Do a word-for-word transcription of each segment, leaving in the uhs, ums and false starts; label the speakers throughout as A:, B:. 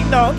A: maintenant.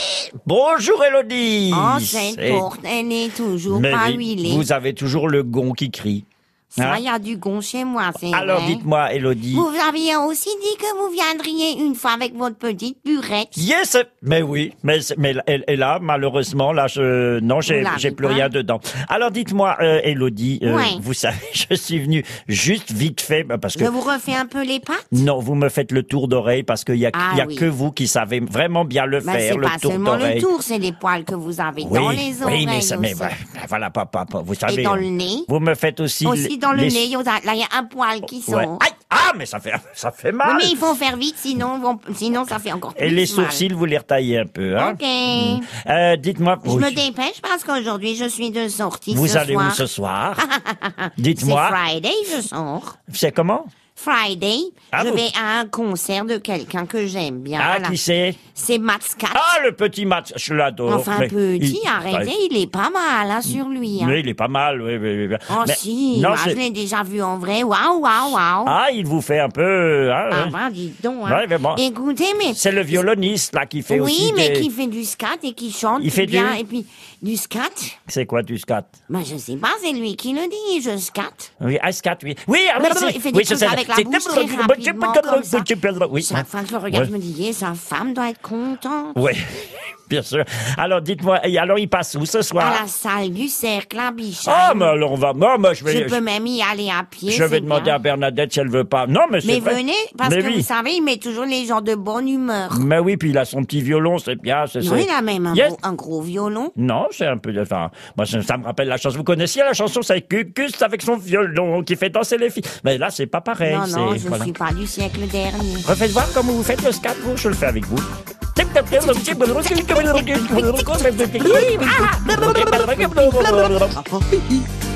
A: Bonjour Élodie.
B: Oh, cette
A: Et-
B: porte, elle est toujours
A: Mais
B: pas
A: oui,
B: huilée.
A: vous avez toujours le gond qui crie.
B: Ça,
A: Hein?
B: il y a du gond chez moi, c'est
A: Alors
B: vrai.
A: dites-moi Élodie.
B: Vous aviez aussi dit que vous viendriez une fois avec votre petite burette.
A: Yes, mais oui, mais c'est- mais elle est là malheureusement là je non j'ai
B: Vous l'avez
A: j'ai plus
B: pas?
A: rien dedans. Alors dites-moi euh, Élodie, euh,
B: Ouais.
A: vous savez je suis venu juste vite fait bah, parce que
B: Je vous refais un peu les pattes.
A: non, vous me faites le tour d'oreille parce qu'il y a,
B: Ah
A: il y a
B: oui.
A: que vous qui savez vraiment bien le
B: Ben,
A: faire,
B: c'est
A: le
B: pas
A: tour
B: seulement le
A: d'oreille.
B: tour, c'est les poils que vous avez dans les oreilles
A: oui, mais, ça, mais
B: aussi.
A: ouais, voilà, papa, papa, vous savez.
B: dans
A: hein,
B: le nez.
A: Vous me faites aussi.
B: Aussi
A: les-
B: dans le
A: les-
B: nez, il y a- là, il y a un poil qui sort.
A: Ouais. Aïe, ah, mais ça fait, ça fait mal.
B: Oui, mais il faut faire vite, sinon, vont- sinon ça fait encore plus
A: Et les
B: mal.
A: sourcils, vous les retaillez un peu, hein.
B: Ok.
A: Euh, dites-moi.
B: Je
A: oui,
B: me dépêche parce qu'aujourd'hui, je suis de sortie
A: vous
B: ce
A: allez
B: soir.
A: où ce soir?
B: C'est
A: Dites-moi.
B: Friday, je sors.
A: C'est comment?
B: Friday,
A: Ah,
B: je
A: vous-
B: vais à un concert de quelqu'un que j'aime bien.
A: Ah,
B: Voilà.
A: qui c'est?
B: C'est Mats Cat.
A: Ah, le petit Matt, je l'adore.
B: Enfin,
A: mais
B: petit,
A: il-
B: arrêtez, il est pas mal hein, sur lui. Hein.
A: Oui, il est pas mal, oui, oui, oui.
B: Oh
A: Mais-
B: si,
A: non,
B: moi
A: c'est-
B: je l'ai déjà vu en vrai. Waouh, waouh, waouh.
A: Ah, il vous fait un peu, hein,
B: Ah
A: hein.
B: bah, dites donc. Hein.
A: Ouais, mais bon.
B: Écoutez, mais...
A: C'est le violoniste, là, qui fait
B: Oui,
A: aussi
B: mais
A: des-
B: qui fait du scat et qui chante
A: Il fait
B: bien.
A: du-
B: Et puis, du scat,
A: C'est quoi du scat?
B: ben, je sais pas, c'est lui qui le dit, je scat.
A: Oui, un scat, oui. Oui, ah,
B: Oui,
A: mais
B: c'est-
A: c'est-
B: il fait des
A: oui, je
B: trucs
A: sais,
B: avec la
A: c'est-
B: bouche très rapidement, comme ça.
A: Oui.
B: Chaque fois que je le regarde,
A: Ouais.
B: je me dis, eh, sa femme doit être contente.
A: Oui, bien sûr. Alors, dites-moi, et alors, il passe où ce
B: À
A: soir?
B: la salle du cercle à Bichon.
A: Ah, mais alors, on va... Non, mais je
B: Je
A: vais...
B: peux même y aller à pied.
A: Je vais
B: c'est
A: demander
B: bien.
A: à Bernadette si elle veut pas. Non, mais c'est
B: Mais
A: vrai.
B: venez, parce
A: Mais
B: que
A: oui.
B: vous savez, il met toujours les gens de bonne humeur.
A: Mais oui, puis il a son petit violon, c'est bien. c'est-
B: Non,
A: c'est-
B: il a même un,
A: Yes.
B: gros, un gros violon.
A: Non, c'est un peu... Enfin, moi, ça, ça me rappelle la chanson. Vous connaissiez la chanson, c'est Cucus avec son violon qui fait danser les filles. Mais là, c'est pas pareil.
B: Non, non,
A: c'est-
B: je
A: voilà.
B: suis pas du siècle dernier.
A: Refaites voir comment vous faites le scat, vous. Je le fais avec vous.
B: Ah,